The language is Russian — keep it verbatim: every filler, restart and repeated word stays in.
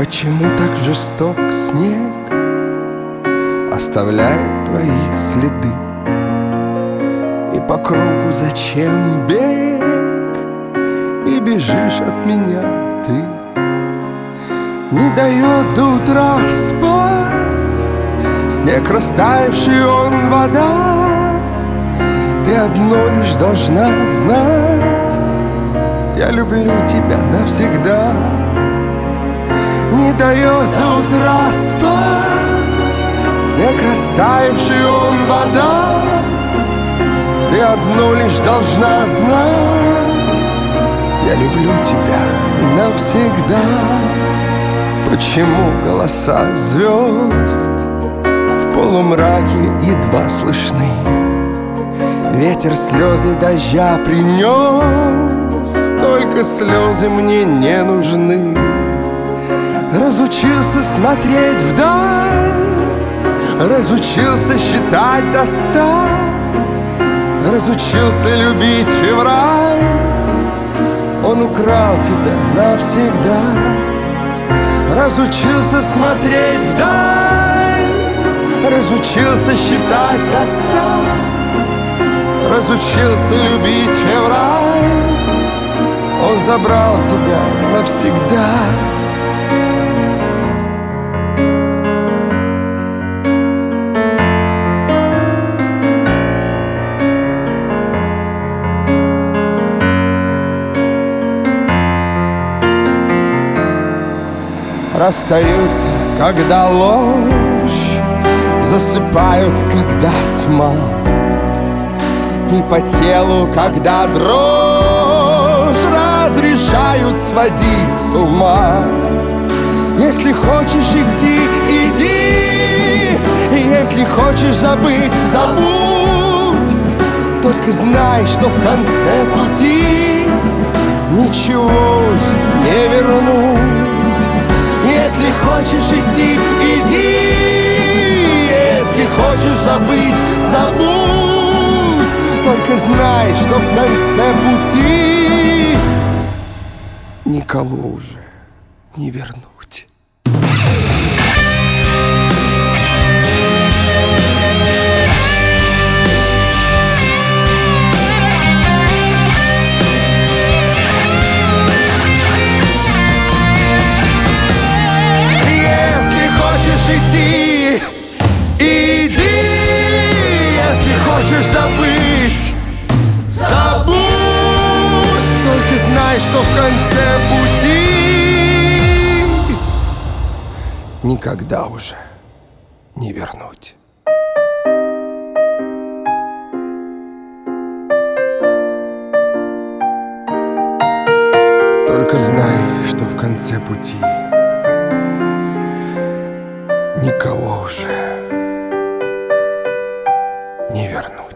Почему так жесток снег оставляет твои следы? И по кругу зачем бег? И бежишь от меня ты. Не дает до утра спать снег, растаявший он вода. Ты одно лишь должна знать: я люблю тебя навсегда. Не дает до утра спать снег, растаявший он вода. Ты одно лишь должна знать: я люблю тебя навсегда. Почему голоса звезд в полумраке едва слышны? Ветер слезы дождя принес, только слезы мне не нужны. Разучился смотреть вдаль, разучился считать до ста, разучился любить февраль. Он украл тебя навсегда. Разучился смотреть вдаль, разучился считать до ста, разучился любить февраль. Он забрал тебя навсегда. Расстаются, когда ложь, засыпают, когда тьма, и по телу, когда дрожь, разрешают сводить с ума. Если хочешь идти, иди, и если хочешь забыть, забудь. Только знай, что в конце пути ничего уже не вернуть. Если хочешь идти, иди, если хочешь забыть, забудь. Только знай, что в конце пути никого уже не вернуть. Иди, иди, если хочешь забыть, забудь. Только знай, что в конце пути никогда уже не вернуть. Только знай, что в конце пути никого уже не вернуть.